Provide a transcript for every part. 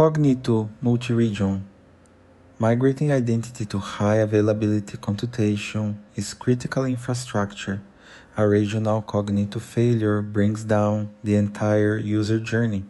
Cognito multi-region. Migrating identity to high availability computation is critical infrastructure. A regional Cognito failure brings down the entire user journey.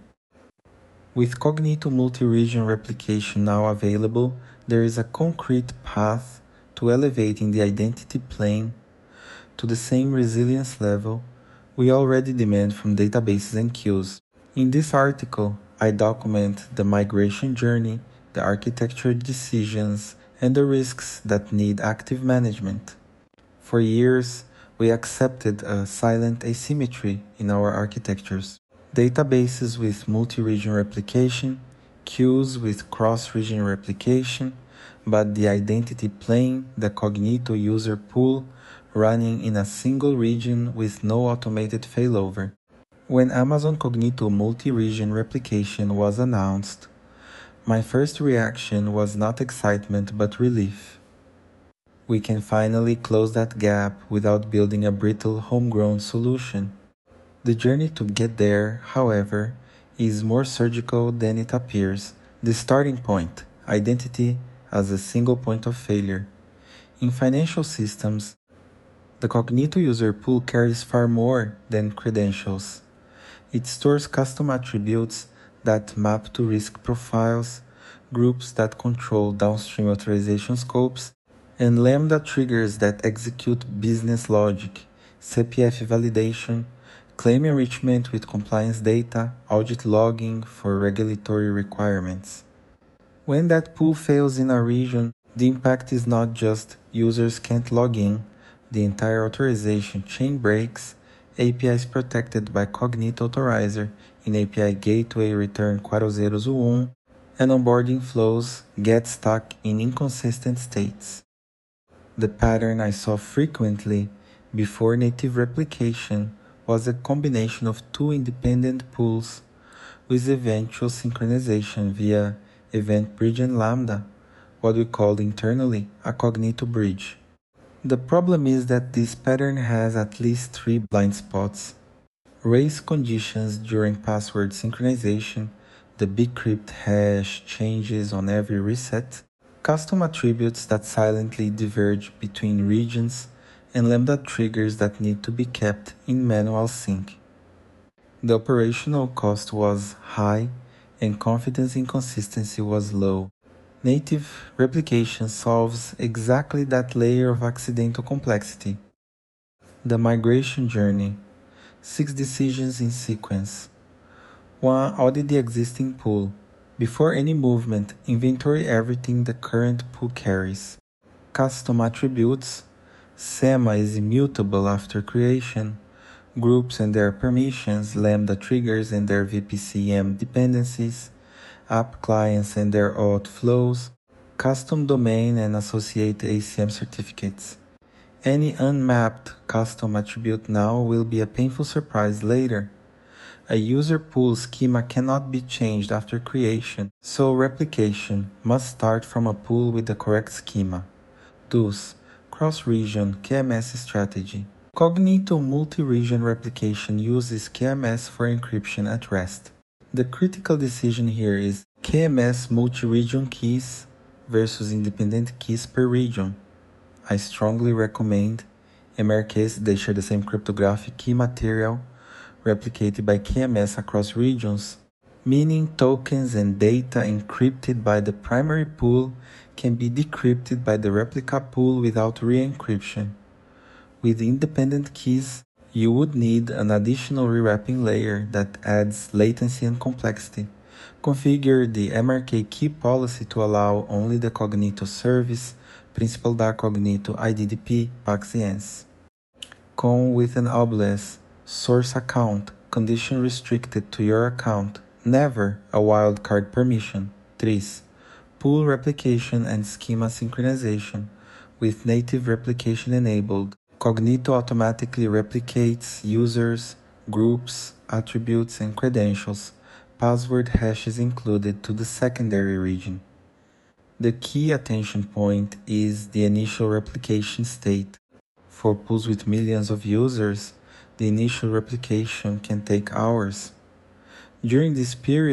With Cognito multi-region replication now available, there is a concrete path to elevating the identity plane to the same resilience level we already demand from databases and queues. In this article, I document the migration journey, the architecture decisions, and the risks that need active management. For years, we accepted a silent asymmetry in our architectures. Databases with multi-region replication, queues with cross-region replication, but the identity plane, the Cognito user pool, running in a single region with no automated failover. When Amazon Cognito multi-region replication was announced, my first reaction was not excitement but relief. We can finally close that gap without building a brittle homegrown solution. The journey to get there, however, is more surgical than it appears. The starting point, identity as a single point of failure. In financial systems, the Cognito user pool carries far more than credentials. It stores custom attributes that map to risk profiles, groups that control downstream authorization scopes, and Lambda triggers that execute business logic, CPF validation, claim enrichment with compliance data, audit logging for regulatory requirements. When that pool fails in a region, the impact is not just users can't log in, the entire authorization chain breaks, APIs protected by Cognito Authorizer in API Gateway return 4001, and onboarding flows get stuck in inconsistent states. The pattern I saw frequently before native replication was a combination of two independent pools with eventual synchronization via Event Bridge and Lambda, what we call internally a Cognito bridge. The problem is that this pattern has at least three blind spots. Race conditions during password synchronization, the bcrypt hash changes on every reset, custom attributes that silently diverge between regions, and Lambda triggers that need to be kept in manual sync. The operational cost was high and confidence in consistency was low. Native replication solves exactly that layer of accidental complexity. The migration journey. 6 decisions in sequence. 1. Audit the existing pool. Before any movement, inventory everything the current pool carries. Custom attributes. SEMA is immutable after creation. Groups and their permissions, Lambda triggers and their VPCM dependencies, app clients and their auth flows, custom domain and associated ACM certificates. Any unmapped custom attribute now will be a painful surprise later. A user pool schema cannot be changed after creation, so replication must start from a pool with the correct schema. Thus, cross-region KMS strategy. Cognito multi-region replication uses KMS for encryption at rest. The critical decision here is KMS multi-region keys versus independent keys per region. I strongly recommend, in my case, they share the same cryptographic key material replicated by KMS across regions, meaning tokens and data encrypted by the primary pool can be decrypted by the replica pool without re-encryption. With independent keys, you would need an additional rewrapping layer that adds latency and complexity. Configure the MRK key policy to allow only the Cognito service, Principal da Cognito IDDP, PAXIENS. Con with an obelisk, source account, condition restricted to your account, never a wildcard permission. 3. Pool replication and schema synchronization with native replication enabled. Cognito automatically replicates users, groups, attributes, and credentials, password hashes included, to the secondary region. The key attention point is the initial replication state. For pools with millions of users, the initial replication can take hours. During this period,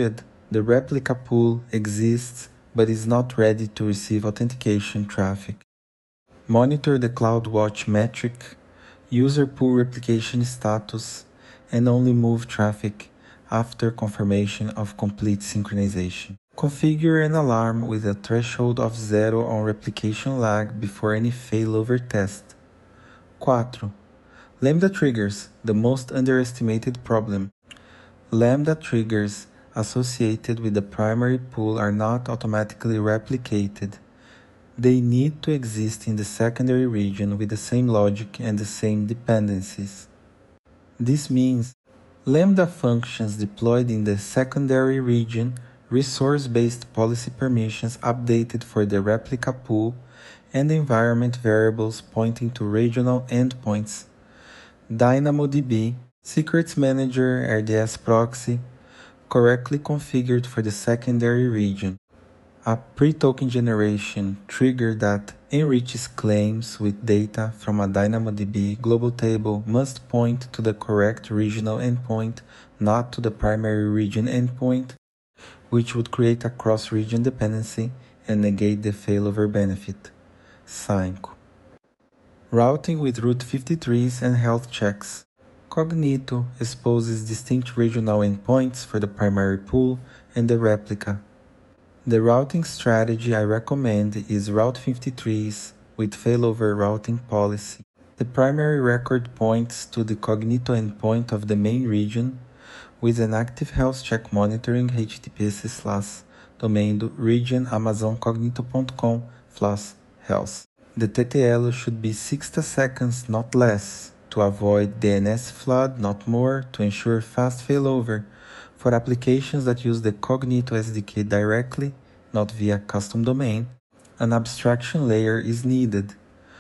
The replica pool exists but is not ready to receive authentication traffic. Monitor the CloudWatch metric, user pool replication status, and only move traffic after confirmation of complete synchronization. Configure an alarm with a threshold of 0 on replication lag before any failover test. 4. Lambda triggers, the most underestimated problem. Lambda triggers associated with the primary pool are not automatically replicated. They need to exist in the secondary region with the same logic and the same dependencies. This means Lambda functions deployed in the secondary region, resource-based policy permissions updated for the replica pool, and environment variables pointing to regional endpoints. DynamoDB, Secrets Manager RDS proxy, correctly configured for the secondary region. A pre-token generation trigger that enriches claims with data from a DynamoDB global table must point to the correct regional endpoint, not to the primary region endpoint, which would create a cross-region dependency and negate the failover benefit. 5. Routing with Route 53s and health checks. Cognito exposes distinct regional endpoints for the primary pool and the replica. The routing strategy I recommend is Route 53s with failover routing policy. The primary record points to the Cognito endpoint of the main region with an active health check monitoring https://domain region amazoncognito.com/health. The TTL should be 60 seconds, not less, to avoid DNS flood, not more, to ensure fast failover. For applications that use the Cognito SDK directly, not via custom domain, an abstraction layer is needed.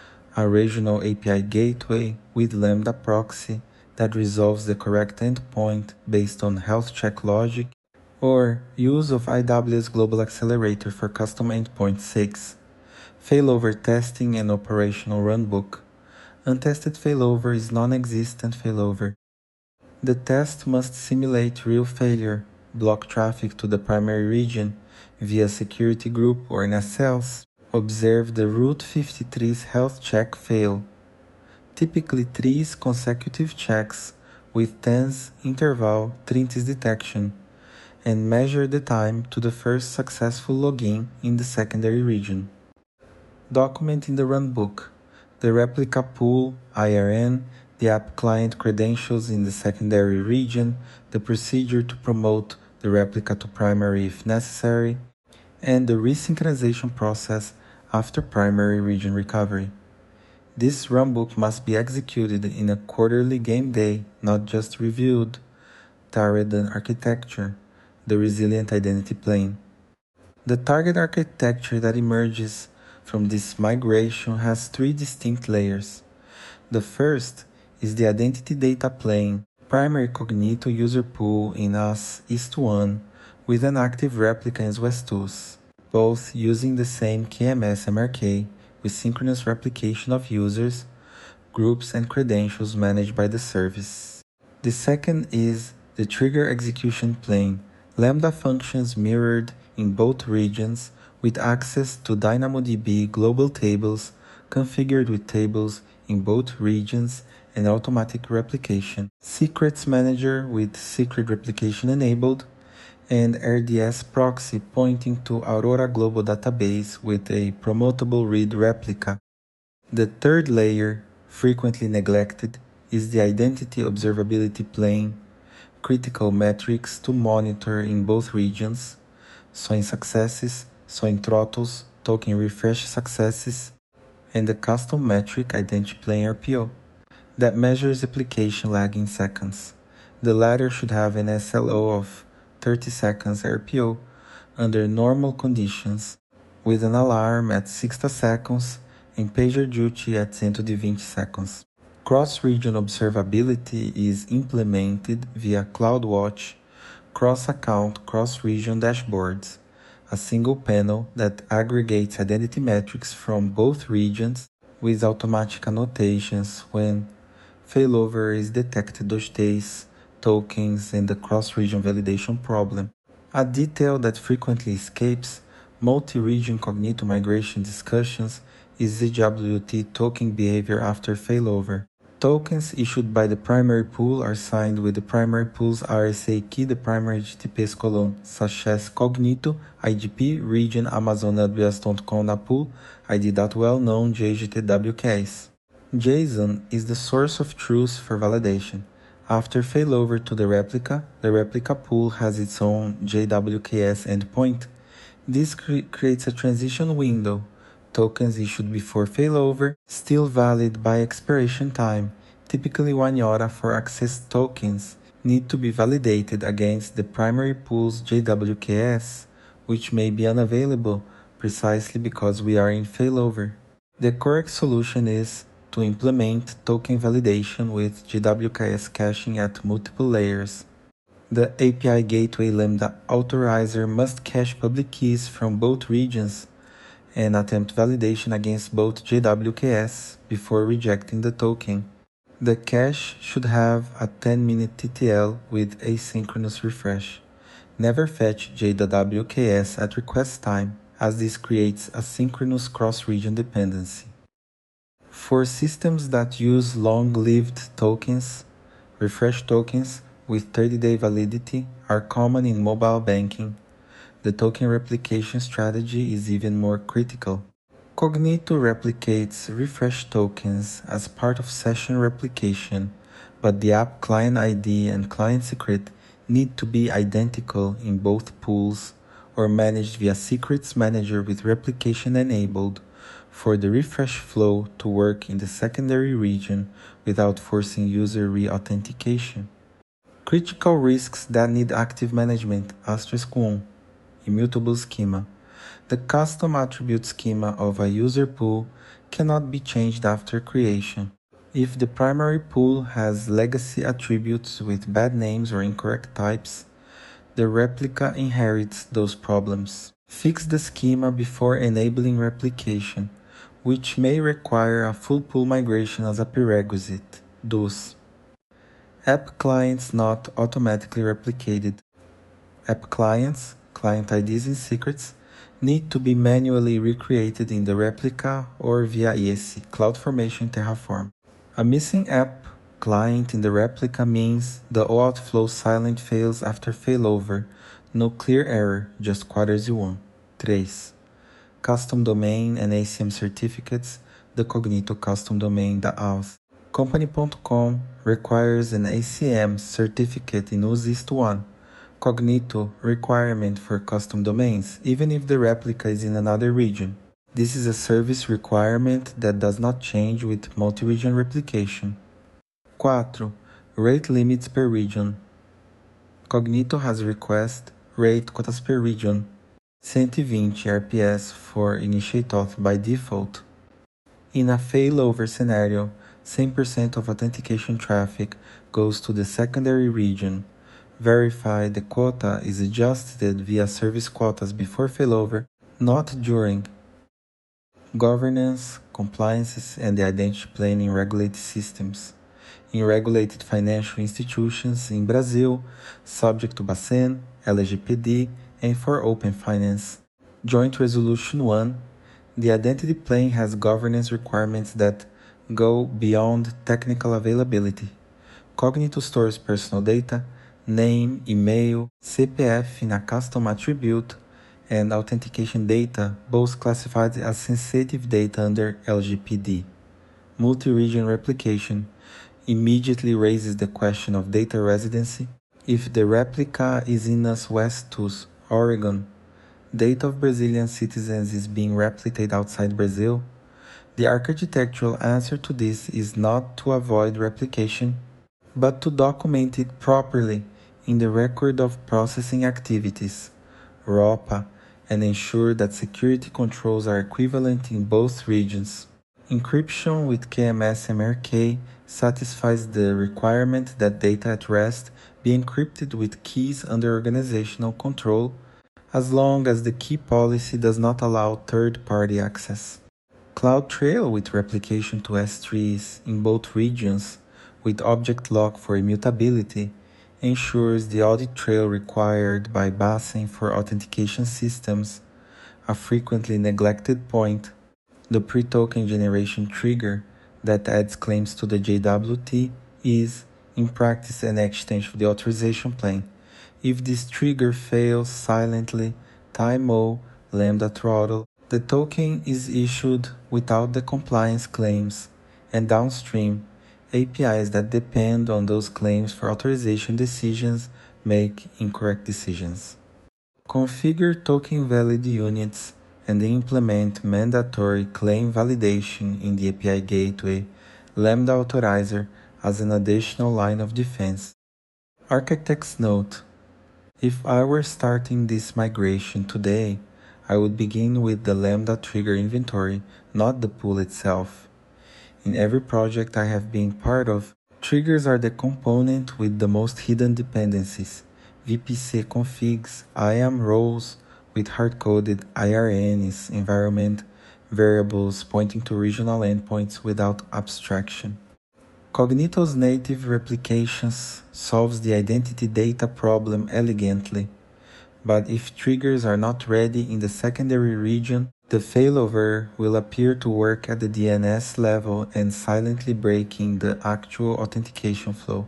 A regional API gateway with Lambda proxy that resolves the correct endpoint based on health check logic, or use of IWS Global Accelerator for custom endpoint 6. Failover testing and operational runbook. Untested failover is non-existent failover. The test must simulate real failure, block traffic to the primary region via security group or nacelles. Observe the Route 53's health check fail. Typically 3 consecutive checks with 10's interval 30's detection, and measure the time to the first successful login in the secondary region. Document in the runbook the replica pool, IRN, the app client credentials in the secondary region, the procedure to promote the replica to primary if necessary, and the resynchronization process after primary region recovery. This runbook must be executed in a quarterly game day, not just reviewed. Target architecture, the resilient identity plane. The target architecture that emerges from this migration has 3 distinct layers. The first is the identity data plane, primary Cognito user pool in AS East1 with an active replica in SWS2s, both using the same KMS MRK with synchronous replication of users, groups, and credentials managed by the service. The second is the trigger execution plane, Lambda functions mirrored in both regions with access to DynamoDB global tables configured with tables in both regions and automatic replication, Secrets Manager with secret replication enabled, and RDS proxy pointing to Aurora Global Database with a promotable read replica. The third layer, frequently neglected, is the identity observability plane, critical metrics to monitor in both regions, SOIN successes, SOIN throttles, token refresh successes, and the custom metric identity plane RPO that measures application lag in seconds. The latter should have an SLO of 30 seconds RPO under normal conditions, with an alarm at 60 seconds and pager duty at 120 seconds. Cross-region observability is implemented via CloudWatch, cross-account, cross-region dashboards, a single panel that aggregates identity metrics from both regions with automatic annotations when failover is detected those days, tokens, and the cross-region validation problem. A detail that frequently escapes multi-region cognito migration discussions is ZWT token behavior after failover. Tokens issued by the primary pool are signed with the primary pool's RSA key, the primary HTTPS colon, such as Cognito, IDP, region, Amazon.AWS.com na pool, ID.well-known JGTWKs. JSON is the source of truth for validation. After failover to the replica pool has its own JWKS endpoint. This creates a transition window. Tokens issued before failover, still valid by expiration time, typically 1 hora for access tokens, need to be validated against the primary pool's JWKS, which may be unavailable precisely because we are in failover. The correct solution is to implement token validation with JWKS caching at multiple layers. The API Gateway Lambda authorizer must cache public keys from both regions and attempt validation against both JWKS before rejecting the token. The cache should have a 10-minute TTL with asynchronous refresh. Never fetch JWKS at request time, as this creates a synchronous cross-region dependency. For systems that use long-lived tokens, refresh tokens with 30-day validity are common in mobile banking. The token replication strategy is even more critical. Cognito replicates refresh tokens as part of session replication, but the app client ID and client secret need to be identical in both pools or managed via secrets manager with replication enabled for the refresh flow to work in the secondary region without forcing user re-authentication. Critical risks that need active management, *1, immutable schema. The custom attribute schema of a user pool cannot be changed after creation. If the primary pool has legacy attributes with bad names or incorrect types, the replica inherits those problems. Fix the schema before enabling replication, which may require a full pool migration as a prerequisite. DOS. App clients not automatically replicated. App clients, client IDs and secrets, need to be manually recreated in the replica or via IEC, CloudFormation Terraform. A missing app client in the replica means the OAuth flow silent fails after failover. No clear error, just quadrants 1. 3. Custom domain and ACM certificates, the Cognito custom domain da auth. Company.com requires an ACM certificate in USIST1. Cognito requirement for custom domains, even if the replica is in another region. This is a service requirement that does not change with multi-region replication. 4. Rate limits per region. Cognito has request rate quotas per region. 120 RPS for initiate auth by default. In a failover scenario, 100% of authentication traffic goes to the secondary region. Verify the quota is adjusted via service quotas before failover, not during. Governance, compliances, and the identity plane in regulated systems. In regulated financial institutions in Brazil, subject to Bacen, LGPD, and for open finance. Joint Resolution 1, the identity plane has governance requirements that go beyond technical availability. Cognito stores personal data, name, email, CPF in a custom attribute, and authentication data, both classified as sensitive data under LGPD. Multi-region replication immediately raises the question of data residency. If the replica is in US West Tus, Oregon, data of Brazilian citizens is being replicated outside Brazil, the architectural answer to this is not to avoid replication, but to document it properly in the record of processing activities, ROPA, and ensure that security controls are equivalent in both regions. Encryption with KMS-MRK satisfies the requirement that data at rest be encrypted with keys under organizational control, as long as the key policy does not allow third-party access. CloudTrail with replication to S3s in both regions, with object lock for immutability, ensures the audit trail required by BaSEN for authentication systems, a frequently neglected point. The pre-token generation trigger that adds claims to the JWT is, in practice, an extension of the authorization plan. If this trigger fails silently, TIMO, Lambda throttle, the token is issued without the compliance claims, and downstream, APIs that depend on those claims for authorization decisions make incorrect decisions. Configure token valid units and implement mandatory claim validation in the API gateway Lambda authorizer as an additional line of defense. Architect's note: if I were starting this migration today, I would begin with the Lambda trigger inventory, not the pool itself. In every project I have been part of, triggers are the component with the most hidden dependencies. VPC configs, IAM roles with hard-coded IRNs, environment variables pointing to regional endpoints without abstraction. Cognito's native replications solves the identity data problem elegantly, but if triggers are not ready in the secondary region, the failover will appear to work at the DNS level and silently breaking the actual authentication flow.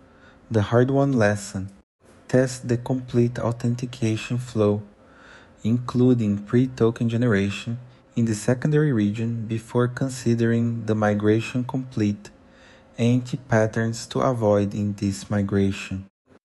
The hard-won lesson: test the complete authentication flow, including pre-token generation, in the secondary region before considering the migration complete. Anti-patterns to avoid in this migration.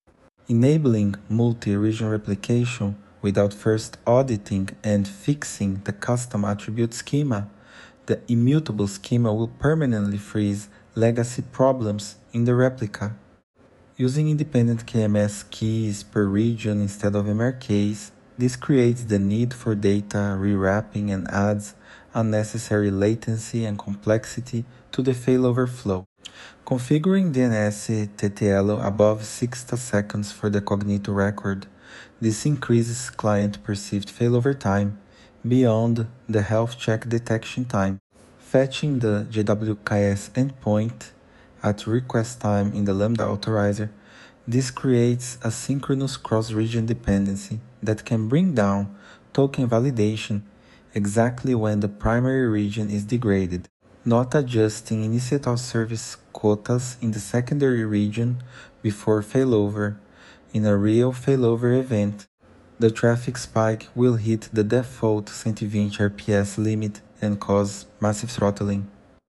Enabling multi-region replication without first auditing and fixing the custom attribute schema, the immutable schema will permanently freeze legacy problems in the replica. Using independent KMS keys per region instead of MRKs, this creates the need for data rewrapping and adds unnecessary latency and complexity to the failover flow. Configuring DNS TTL above 60 seconds for the Cognito record, this increases client perceived failover time beyond the health check detection time. Fetching the JWKS endpoint at request time in the Lambda authorizer, this creates a synchronous cross-region dependency that can bring down token validation exactly when the primary region is degraded, not adjusting initial service quotas in the secondary region before failover. In a real failover event, the traffic spike will hit the default 120 RPS limit and cause massive throttling.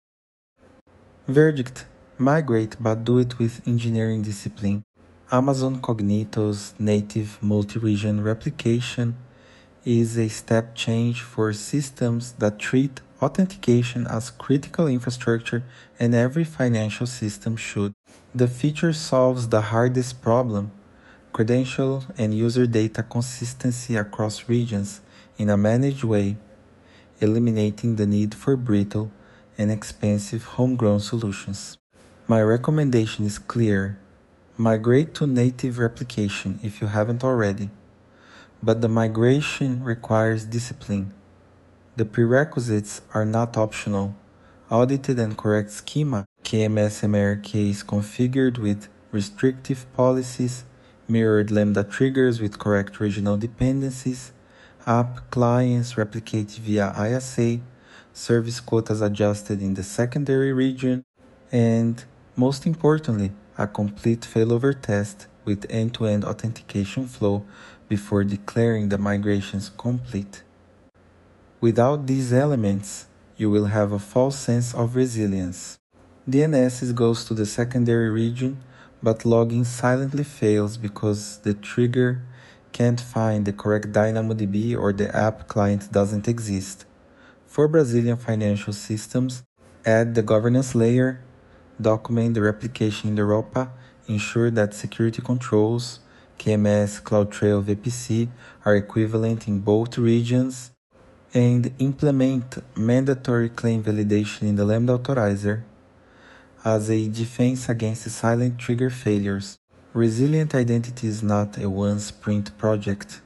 Verdict: migrate, but do it with engineering discipline. Amazon Cognito's native multi-region replication is a step change for systems that treat authentication as critical infrastructure, and every financial system should. The feature solves the hardest problem: credential and user data consistency across regions in a managed way, eliminating the need for brittle and expensive homegrown solutions. My recommendation is clear: migrate to native replication if you haven't already. But the migration requires discipline. The prerequisites are not optional. Audited and correct schema, KMS MRKs configured with restrictive policies, mirrored Lambda triggers with correct regional dependencies, app clients replicate via ISA, service quotas adjusted in the secondary region, and, most importantly, a complete failover test with end-to-end authentication flow before declaring the migrations complete. Without these elements, you will have a false sense of resilience. DNS goes to the secondary region, but logging silently fails because the trigger can't find the correct DynamoDB or the app client doesn't exist. For Brazilian financial systems, add the governance layer, document the replication in the ROPA, ensure that security controls, KMS, CloudTrail, VPC are equivalent in both regions, and implement mandatory claim validation in the Lambda authorizer as a defense against silent trigger failures. Resilient identity is not a one-sprint project.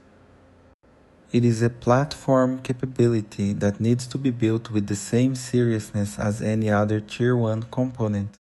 It is a platform capability that needs to be built with the same seriousness as any other Tier 1 component.